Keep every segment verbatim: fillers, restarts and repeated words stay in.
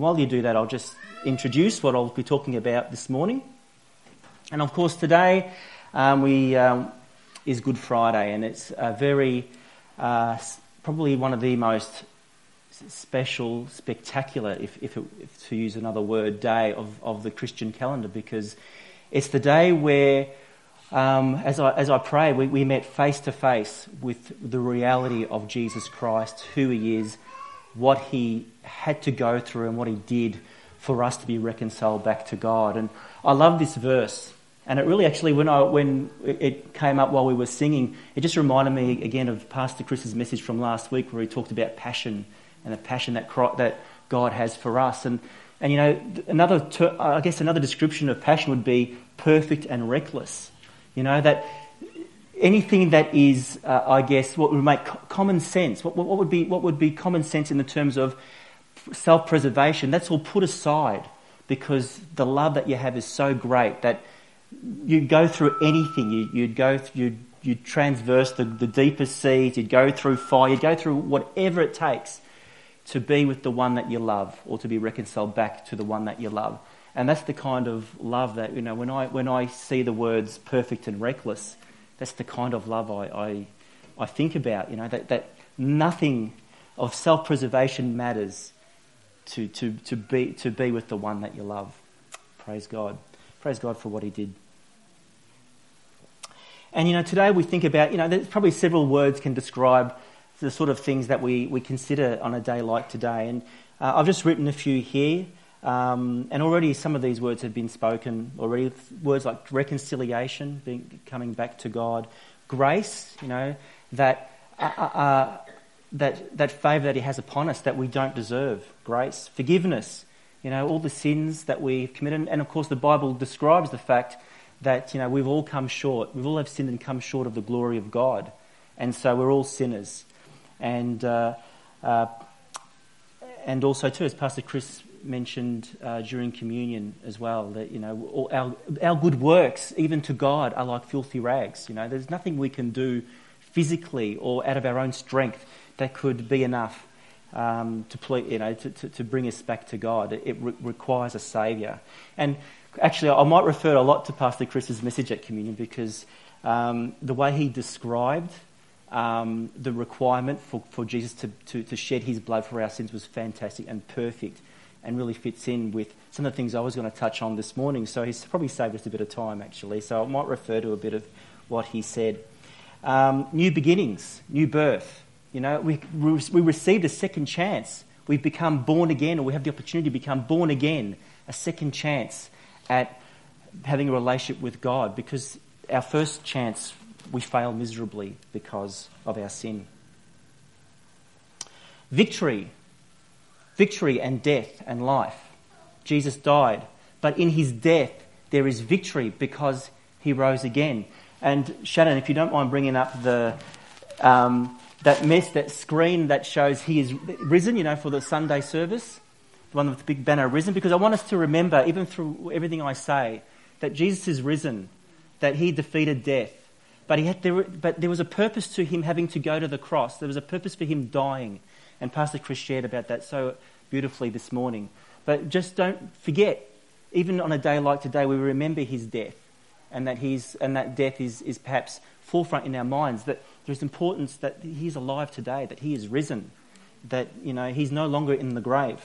while you do that, I'll just introduce what I'll be talking about this morning. And of course, today um, we um, is Good Friday, and it's a very, uh, probably one of the most special, spectacular, if, if, it, if to use another word, day of, of the Christian calendar, because it's the day where, um, as I as I pray, we, we met face to face with the reality of Jesus Christ, who He is, what He had to go through, and what He did for us to be reconciled back to God. And I love this verse. And it really actually, when I when it came up while we were singing, it just reminded me again of Pastor Chris's message from last week, where he talked about passion and the passion that that God has for us. And and you know, another ter- I guess another description of passion would be perfect and reckless. You know, that anything that is, uh, I guess, what would make co- common sense. What, what would be what would be common sense in the terms of self-preservation? That's all put aside because the love that you have is so great that you'd go through anything. You, you'd go, you'd, you'd transverse the, the deepest seas. You'd go through fire. You'd go through whatever it takes to be with the one that you love, or to be reconciled back to the one that you love. And that's the kind of love that, you know, when I when I see the words perfect and reckless, that's the kind of love I I, I think about. You know, that, that nothing of self-preservation matters to to to be to be with the one that you love. Praise God. Praise God for what He did. And, you know, today we think about, you know, there's probably several words can describe the sort of things that we, we consider on a day like today. And uh, I've just written a few here. Um, and already some of these words have been spoken already. Words like reconciliation, being, coming back to God. Grace, you know, that uh, uh, that that favour that He has upon us that we don't deserve. Grace. Forgiveness, you know, all the sins that we've committed. And of course the Bible describes the fact that, you know, we've all come short. We've all have sinned and come short of the glory of God. And so we're all sinners. And uh, uh, and also too, as Pastor Chris mentioned uh, during communion as well, that, you know, all our our good works, even to God, are like filthy rags. You know, there's nothing we can do physically or out of our own strength that could be enough um, to, ple- you know, to, to, to bring us back to God. It, it re- requires a saviour. And actually, I might refer a lot to Pastor Chris's message at communion, because um, the way he described um, the requirement for, for Jesus to, to, to shed His blood for our sins was fantastic and perfect, and really fits in with some of the things I was going to touch on this morning. So he's probably saved us a bit of time, actually. So I might refer to a bit of what he said. Um, new beginnings, new birth. You know, we we received a second chance. We've become born again, or we have the opportunity to become born again, a second chance at having a relationship with God, because our first chance we failed miserably because of our sin. Victory. Victory and death and life. Jesus died, but in His death there is victory because He rose again. And Shannon, if you don't mind bringing up the um, that mess, that screen that shows He is risen, you know, for the Sunday service, the one with the big banner risen, because I want us to remember, even through everything I say, that Jesus is risen, that He defeated death, but he had there, but there was a purpose to Him having to go to the cross. There was a purpose for Him dying. And Pastor Chris shared about that so beautifully this morning. But just don't forget, even on a day like today, we remember His death, and that He's and that death is, is perhaps forefront in our minds, that there's importance that He's alive today, that He is risen, that, you know, He's no longer in the grave.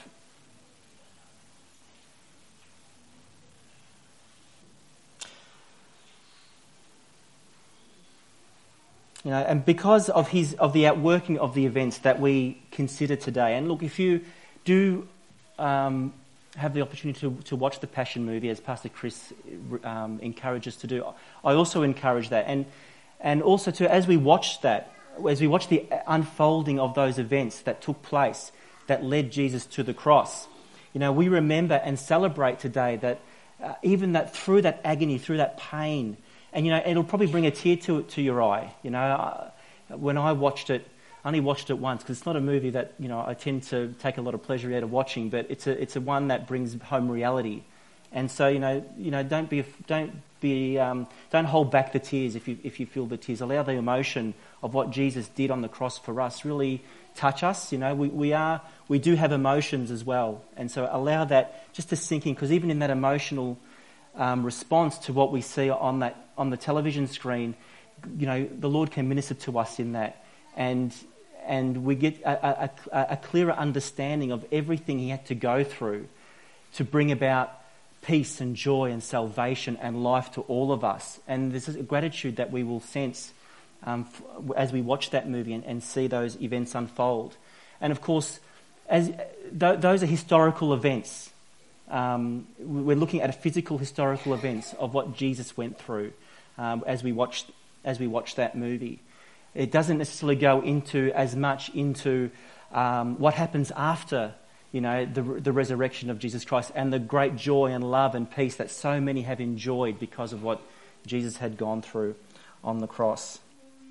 You know, and because of his of the outworking of the events that we consider today, and look, if you do um, have the opportunity to, to watch the Passion movie, as Pastor Chris um, encourages to do, I also encourage that, and and also to as we watch that, as we watch the unfolding of those events that took place that led Jesus to the cross, you know, we remember and celebrate today that uh, even that through that agony, through that pain. And, you know, it'll probably bring a tear to to your eye. You know, uh, when I watched it, I only watched it once, because it's not a movie that, you know, I tend to take a lot of pleasure out of watching, but it's a it's a one that brings home reality. And so, you know, you know, don't be don't be um, don't hold back the tears if you if you feel the tears. Allow the emotion of what Jesus did on the cross for us really touch us. You know, we, we are we do have emotions as well, and so allow that just to sink in, because even in that emotional um, response to what we see on that on the television screen, you know, the Lord can minister to us in that, and and we get a, a, a clearer understanding of everything he had to go through to bring about peace and joy and salvation and life to all of us. And there's a gratitude that we will sense um, f- as we watch that movie and, and see those events unfold. And of course, as th- those are historical events. Um, we're looking at a physical historical events of what Jesus went through um, as we watched as we watch that movie. It doesn't necessarily go into as much into um, what happens after, you know, the, the resurrection of Jesus Christ and the great joy and love and peace that so many have enjoyed because of what Jesus had gone through on the cross.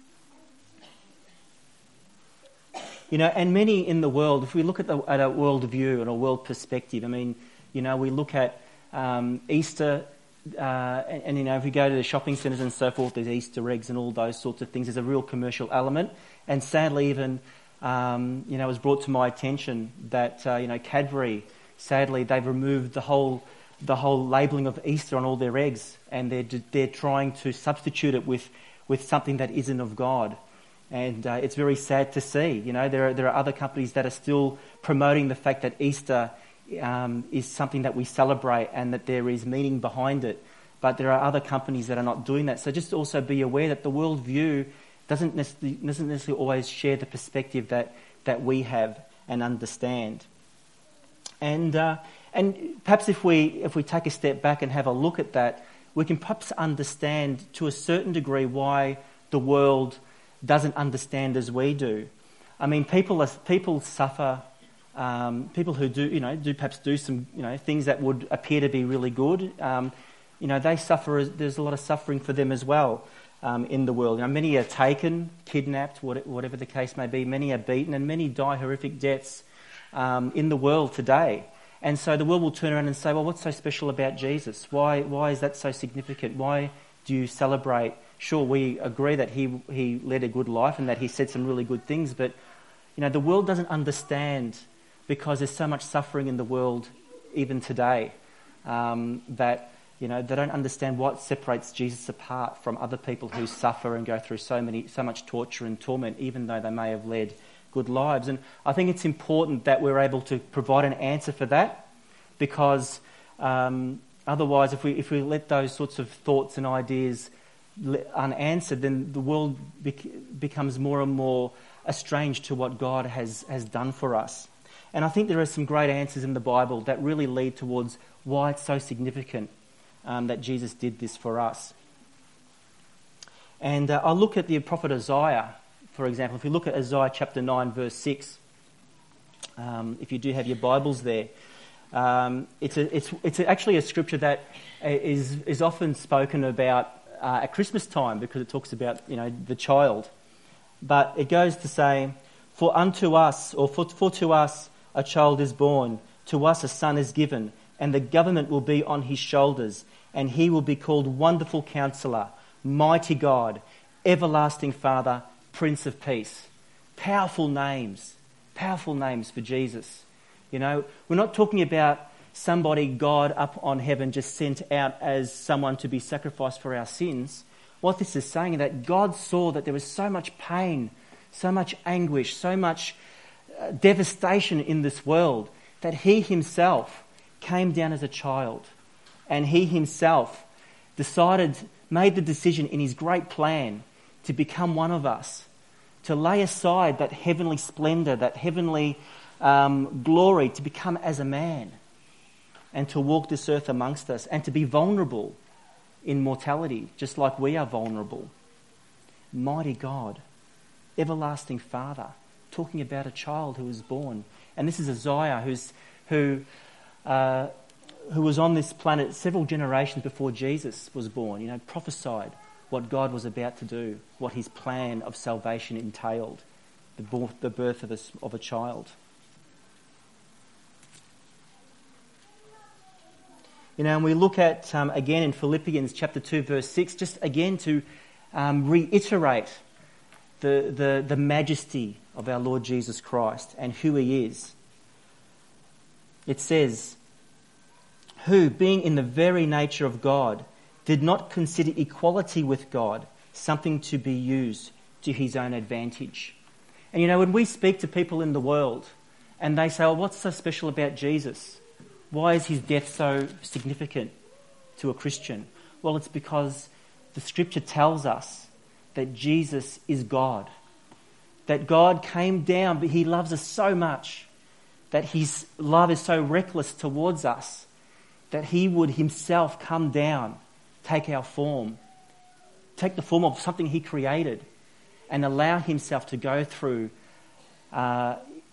You know, and many in the world, if we look at, the, at a world view and a world perspective, I mean, you know, we look at um, Easter, uh, and, and, you know, if we go to the shopping centres and so forth, there's Easter eggs and all those sorts of things. There's a real commercial element. And sadly, even... Um, you know, it was brought to my attention that uh, you know Cadbury, sadly, they've removed the whole the whole labelling of Easter on all their eggs, and they're they're trying to substitute it with, with something that isn't of God, and uh, it's very sad to see. You know, there are there are other companies that are still promoting the fact that Easter um, is something that we celebrate and that there is meaning behind it, but there are other companies that are not doing that. So just also be aware that the world view doesn't necessarily, doesn't necessarily always share the perspective that, that we have and understand. And uh, and perhaps if we if we take a step back and have a look at that, we can perhaps understand to a certain degree why the world doesn't understand as we do. I mean, people are, people suffer. Um, people who do you know do perhaps do some you know things that would appear to be really good. Um, you know, they suffer. There's a lot of suffering for them as well. Um, in the world. You know, many are taken, kidnapped, whatever the case may be. Many are beaten, and many die horrific deaths um, in the world today. And so the world will turn around and say, well, what's so special about Jesus? Why why is that so significant? Why do you celebrate? Sure, we agree that he he led a good life and that he said some really good things, but you know, the world doesn't understand, because there's so much suffering in the world even today, um, that You know, they don't understand what separates Jesus apart from other people who suffer and go through so many, so much torture and torment, even though they may have led good lives. And I think it's important that we're able to provide an answer for that, because um, otherwise, if we if we let those sorts of thoughts and ideas unanswered, then the world bec- becomes more and more estranged to what God has has done for us. And I think there are some great answers in the Bible that really lead towards why it's so significant Um, that Jesus did this for us. And uh, I'll look at the prophet Isaiah, for example. If you look at Isaiah chapter nine, verse six, um, if you do have your Bibles there, um, it's, a, it's, it's actually a scripture that is, is often spoken about uh, at Christmas time, because it talks about, you know, the child. But it goes to say, For unto us, or for, for to us a child is born, to us a son is given, and the government will be on his shoulders, and he will be called Wonderful Counselor, Mighty God, Everlasting Father, Prince of Peace. Powerful names, powerful names for Jesus. You know, we're not talking about somebody God up on heaven just sent out as someone to be sacrificed for our sins. What this is saying is that God saw that there was so much pain, so much anguish, so much uh, devastation in this world, that he himself came down as a child, and he himself decided, made the decision in his great plan to become one of us, to lay aside that heavenly splendour, that heavenly um, glory, to become as a man and to walk this earth amongst us and to be vulnerable in mortality, just like we are vulnerable. Mighty God, Everlasting Father, talking about a child who was born. And this is Isaiah, who's who... Uh, who was on this planet several generations before Jesus was born, you know, prophesied what God was about to do, what his plan of salvation entailed, the birth, the birth of, a, of a child. You know, and we look at, um, again in Philippians chapter two, verse six, just again to um, reiterate the, the, the majesty of our Lord Jesus Christ and who he is. It says, who, being in the very nature of God, did not consider equality with God something to be used to his own advantage. And you know, when we speak to people in the world and they say, oh, what's so special about Jesus? Why is his death so significant to a Christian? Well, it's because the scripture tells us that Jesus is God. That God came down, but he loves us so much that his love is so reckless towards us that he would himself come down, take our form, take the form of something he created, and allow himself to go through uh,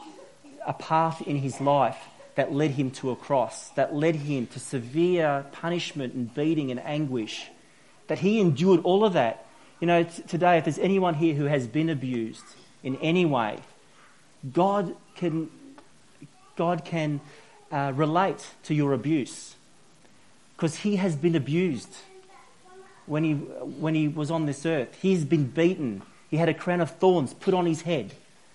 a path in his life that led him to a cross, that led him to severe punishment and beating and anguish, that he endured all of that. You know, t- today, if there's anyone here who has been abused in any way, God can, God can uh, relate to your abuse because he has been abused when he, when he was on this earth. He's been beaten. He had a crown of thorns put on his head.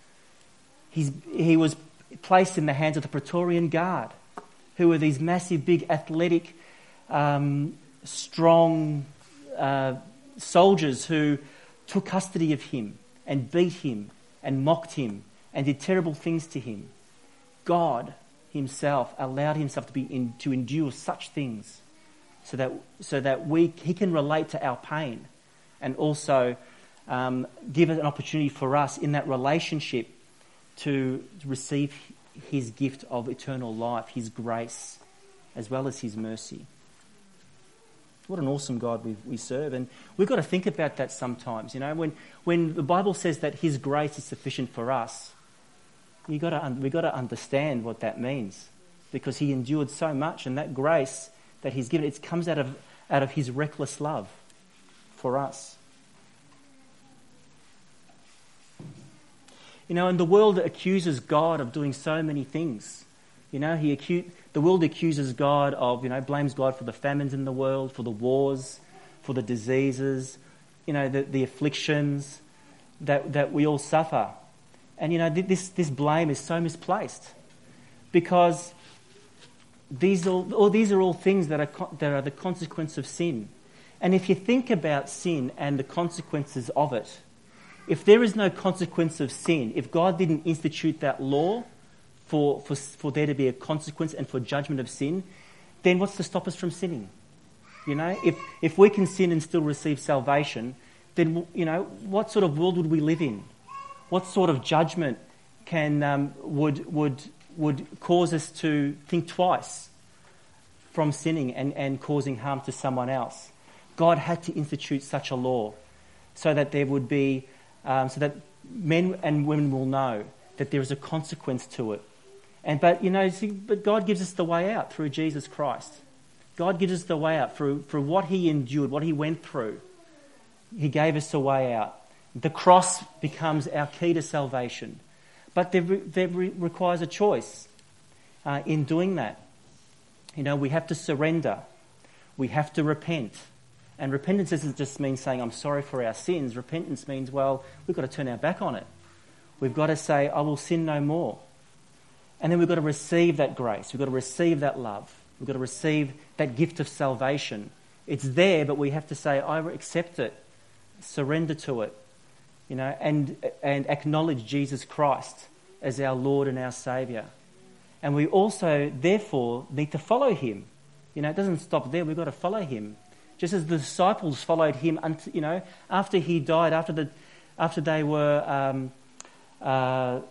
He's, he was placed in the hands of the Praetorian Guard, who were these massive, big, athletic, um, strong uh, soldiers who took custody of him and beat him and mocked him and did terrible things to him. God himself allowed himself to be in, to endure such things so that so that we he can relate to our pain and also um, give it an opportunity for us in that relationship to receive his gift of eternal life, his grace, as well as his mercy. What an awesome God we, we serve. And we've got to think about that sometimes. You know, when, when the Bible says that his grace is sufficient for us, you got to, we've got to understand what that means, because he endured so much, and that grace that he's given, it comes out of, out of his reckless love for us. You know, and the world accuses God of doing so many things. You know, he acu- the world accuses God of, you know, blames God for the famines in the world, for the wars, for the diseases, you know, the, the afflictions that, that we all suffer. And, you know, this, this blame is so misplaced, because these are, all, these are all things that are, that are the consequence of sin. And if you think about sin and the consequences of it, if there is no consequence of sin, if God didn't institute that law for, for, for there to be a consequence and for judgment of sin, then what's to stop us from sinning? You know, if, if we can sin and still receive salvation, then, you know, what sort of world would we live in? What sort of judgment can um, would would would cause us to think twice from sinning and, and causing harm to someone else? God had to institute such a law so that there would be Um, so that men and women will know that there is a consequence to it. And but you know, see, but God gives us the way out through Jesus Christ. God gives us the way out through for what he endured, what he went through. He gave us a way out. The cross becomes our key to salvation, but there, there re- requires a choice uh, in doing that. You know, we have to surrender. We have to repent. And repentance doesn't just mean saying, I'm sorry for our sins. Repentance means, well, we've got to turn our back on it. We've got to say, I will sin no more. And then we've got to receive that grace. We've got to receive that love. We've got to receive that gift of salvation. It's there, but we have to say, I accept it, surrender to it, you know, and, and acknowledge Jesus Christ as our Lord and our Saviour. And we also, therefore, need to follow him. You know, it doesn't stop there. We've got to follow him. Just as the disciples followed him, until, you know, after he died, after the, after they were, um, uh,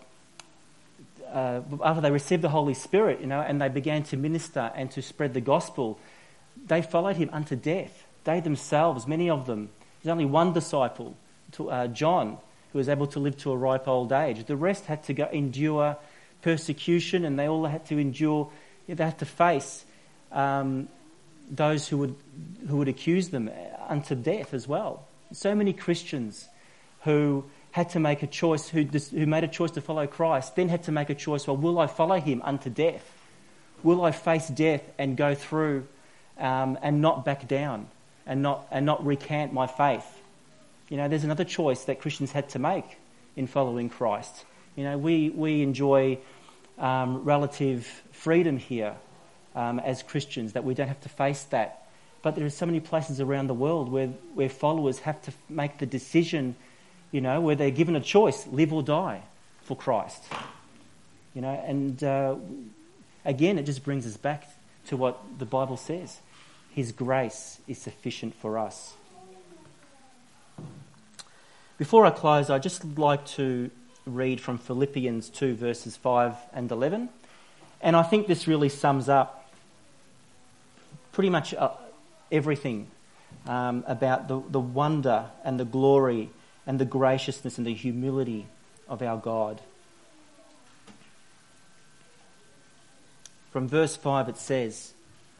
uh, after they received the Holy Spirit, you know, and they began to minister and to spread the gospel, they followed him unto death. They themselves, many of them, there's only one disciple, to, uh, John, who was able to live to a ripe old age. The rest had to go endure persecution, and they all had to endure. They had to face. Um, those who would who would accuse them unto death as well. So many Christians who had to make a choice, who who made a choice to follow Christ, then had to make a choice, well, will I follow him unto death? Will I face death and go through um, and not back down and not and not recant my faith? You know, there's another choice that Christians had to make in following Christ. You know, we, we enjoy um, relative freedom here um, as Christians, that we don't have to face that. But there are so many places around the world where, where followers have to make the decision, you know, where they're given a choice, live or die for Christ. You know, and uh, again, it just brings us back to what the Bible says. His grace is sufficient for us. Before I close, I'd just like to read from Philippians two, verses five and eleven. And I think this really sums up pretty much uh, everything um, about the, the wonder and the glory and the graciousness and the humility of our God. From verse five it says,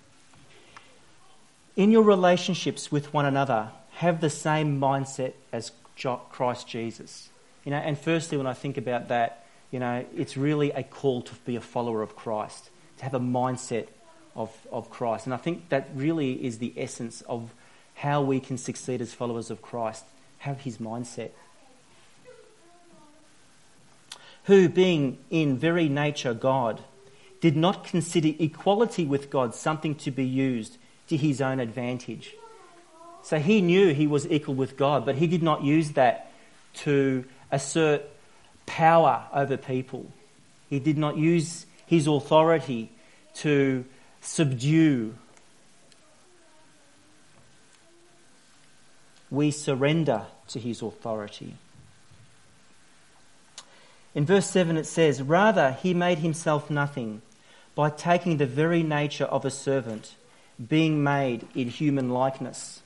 "In your relationships with one another, have the same mindset as Christ Jesus." You know, and firstly, when I think about that, you know, it's really a call to be a follower of Christ, to have a mindset of, of Christ. And I think that really is the essence of how we can succeed as followers of Christ, have his mindset. "Who, being in very nature God, did not consider equality with God something to be used to his own advantage." So he knew he was equal with God, but he did not use that to assert power over people. He did not use his authority to subdue. We surrender to his authority. In verse seven it says, "Rather he made himself nothing by taking the very nature of a servant, being made in human likeness."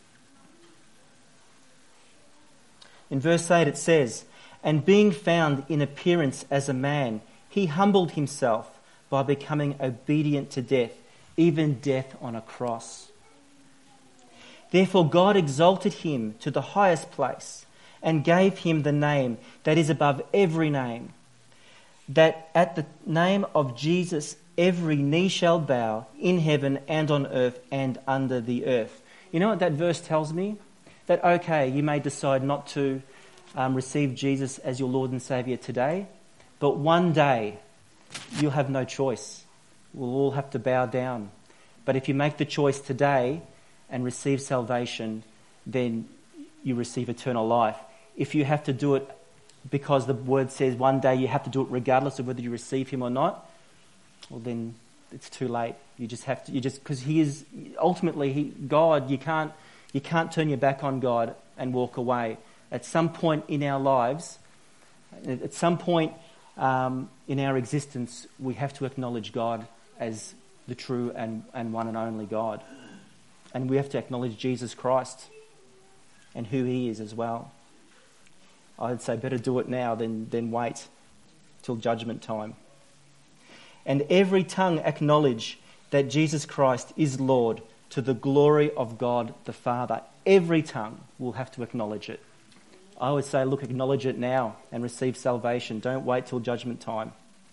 In verse eight it says, "And being found in appearance as a man, he humbled himself by becoming obedient to death, even death on a cross. Therefore God exalted him to the highest place and gave him the name that is above every name, that at the name of Jesus every knee shall bow in heaven and on earth and under the earth." You know what that verse tells me? That, okay, you may decide not to um, receive Jesus as your Lord and Saviour today, but one day you'll have no choice. We'll all have to bow down. But if you make the choice today and receive salvation, then you receive eternal life. If you have to do it because the word says one day you have to do it regardless of whether you receive him or not, well then it's too late. You just have to, you just, because he is, ultimately, he, God, you can't, you can't turn your back on God and walk away. At some point in our lives, at some point um, in our existence, we have to acknowledge God as the true and, and one and only God. And we have to acknowledge Jesus Christ and who he is as well. I'd say better do it now than, than wait till judgment time. "And every tongue acknowledge that Jesus Christ is Lord, to the glory of God the Father." Every tongue will have to acknowledge it. I would say, look, acknowledge it now and receive salvation. Don't wait till judgment time.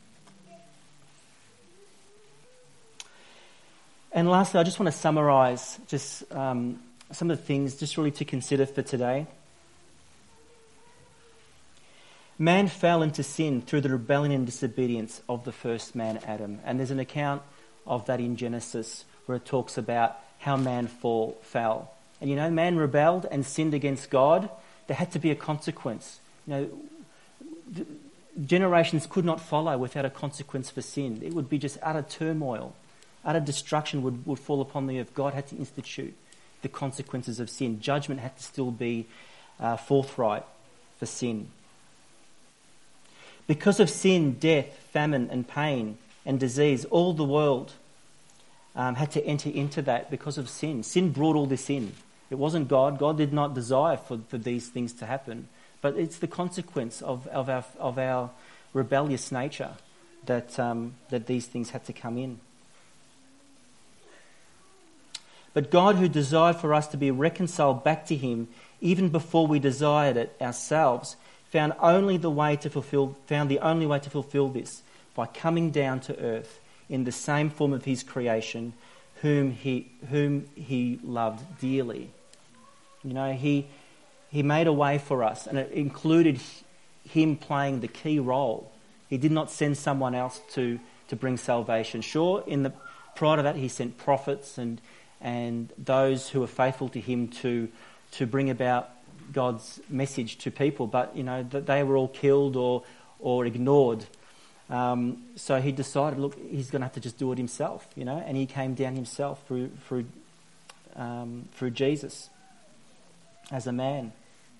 And lastly, I just want to summarise just um, some of the things just really to consider for today. Man fell into sin through the rebellion and disobedience of the first man, Adam. And there's an account of that in Genesis where it talks about how man fall, fell. And you know, man rebelled and sinned against God. There had to be a consequence. You know, generations could not follow without a consequence for sin. It would be just utter turmoil. Utter destruction would, would fall upon the earth. God had to institute the consequences of sin. Judgment had to still be uh, forthright for sin. Because of sin, death, famine and pain and disease, all the world um, had to enter into that because of sin. Sin brought all this in. It wasn't God. God did not desire for, for these things to happen. But it's the consequence of, of, our, of our rebellious nature that, um, that these things had to come in. But God, who desired for us to be reconciled back to him, even before we desired it ourselves, found only the way to fulfill, found the only way to fulfill this by coming down to earth in the same form of his creation, whom he, whom he loved dearly. You know, he, he made a way for us, and it included him playing the key role. He did not send someone else to, to bring salvation. Sure, in the prior to that, he sent prophets and and those who were faithful to him to to bring about God's message to people, but you know that they were all killed or or ignored. Um, so he decided, look, he's going to have to just do it himself, you know, and he came down himself through through um, through Jesus as a man.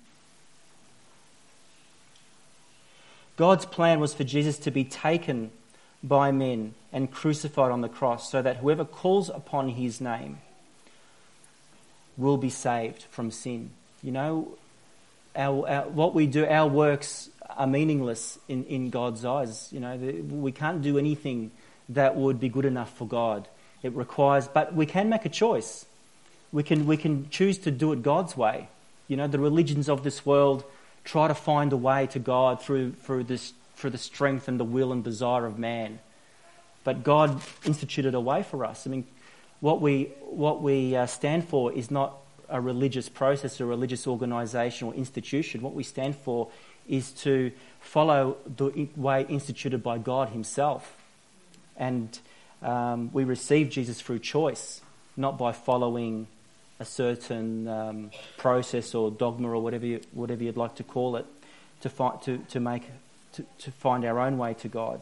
God's plan was for Jesus to be taken by men and crucified on the cross, so that whoever calls upon his name will be saved from sin. You know, our, our, what we do, our works are meaningless in, in God's eyes. You know, the, we can't do anything that would be good enough for God. It requires, but we can make a choice. We can we can choose to do it God's way. You know, the religions of this world try to find a way to God through through this through the strength and the will and desire of man. But God instituted a way for us. I mean, what we what we uh, stand for is not a religious process, a religious organisation or institution. What we stand for is to follow the way instituted by God himself. And um, we receive Jesus through choice, not by following a certain um, process or dogma or whatever you, whatever you'd like to call it, to find to to make to, to find our own way to God.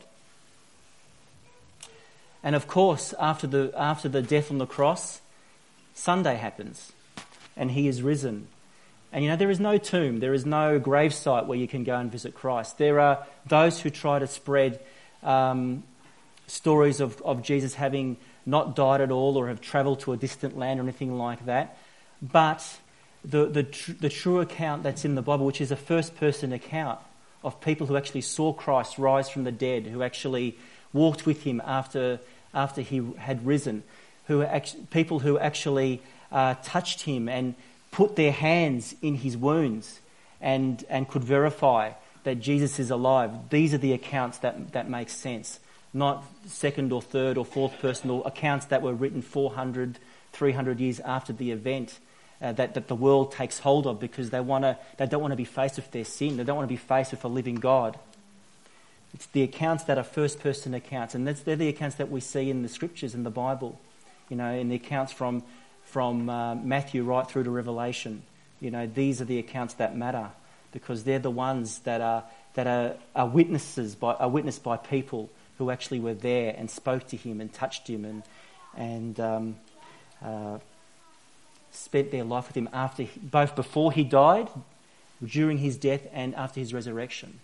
And of course, after the after the death on the cross, Sunday happens, and he is risen. And you know, there is no tomb, there is no gravesite where you can go and visit Christ. There are those who try to spread um, stories of, of Jesus having not died at all or have travelled to a distant land or anything like that. But the the, tr- the true account that's in the Bible, which is a first-person account of people who actually saw Christ rise from the dead, who actually walked with him after after he had risen, who act- people who actually uh, touched him and put their hands in his wounds and and could verify that Jesus is alive. These are the accounts that, that make sense, not second or third or fourth person, or accounts that were written four hundred, three hundred years after the event uh, that, that the world takes hold of because they want to they don't want to be faced with their sin. They don't want to be faced with a living God. It's the accounts that are first-person accounts, and that's, they're the accounts that we see in the Scriptures, in the Bible, you know, in the accounts from from uh, Matthew right through to Revelation. You know, these are the accounts that matter because they're the ones that are that are, are witnesses by are witnessed by people who actually were there and spoke to him and touched him and and um, uh, spent their life with him after he, both before he died, during his death, and after his resurrection.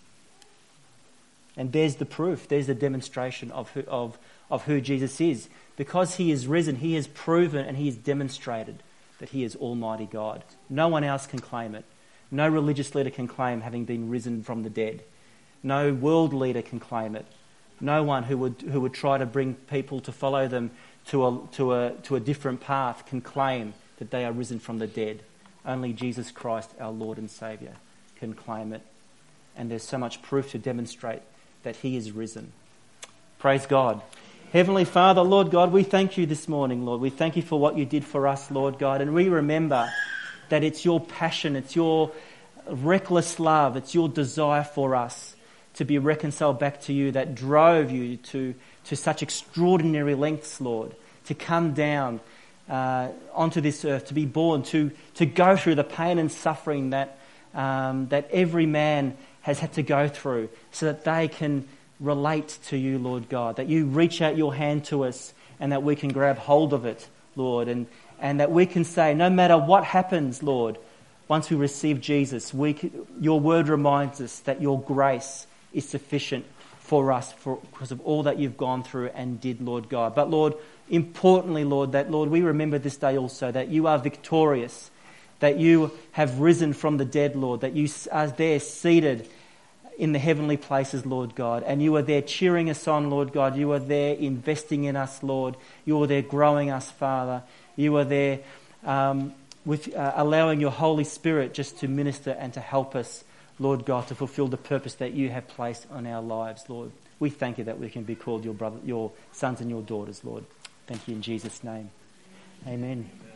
And there's the proof, there's the demonstration of who, of, of who Jesus is. Because he is risen, he has proven and he has demonstrated that he is Almighty God. No one else can claim it. No religious leader can claim having been risen from the dead. No world leader can claim it. No one who would who would try to bring people to follow them to a to a to a different path can claim that they are risen from the dead. Only Jesus Christ, our Lord and Saviour, can claim it. And there's so much proof to demonstrate that he is risen. Praise God. Heavenly Father, Lord God, we thank you this morning, Lord. We thank you for what you did for us, Lord God. And we remember that it's your passion, it's your reckless love, it's your desire for us to be reconciled back to you that drove you to, to such extraordinary lengths, Lord, to come down uh, onto this earth, to be born, to, to go through the pain and suffering that um, that every man has had to go through so that they can relate to you, Lord God, that you reach out your hand to us and that we can grab hold of it, Lord, and, and that we can say, no matter what happens, Lord, once we receive Jesus, we can, your word reminds us that your grace is sufficient for us for, because of all that you've gone through and did, Lord God. But Lord, importantly, Lord, that Lord, we remember this day also that you are victorious, that you have risen from the dead, Lord, that you are there seated in the heavenly places, Lord God, and you are there cheering us on, Lord God. You are there investing in us, Lord. You are there growing us, Father. You are there um, with uh, allowing your Holy Spirit just to minister and to help us, Lord God, to fulfill the purpose that you have placed on our lives, Lord. We thank you that we can be called your brother, your sons and your daughters, Lord. Thank you in Jesus' name. Amen.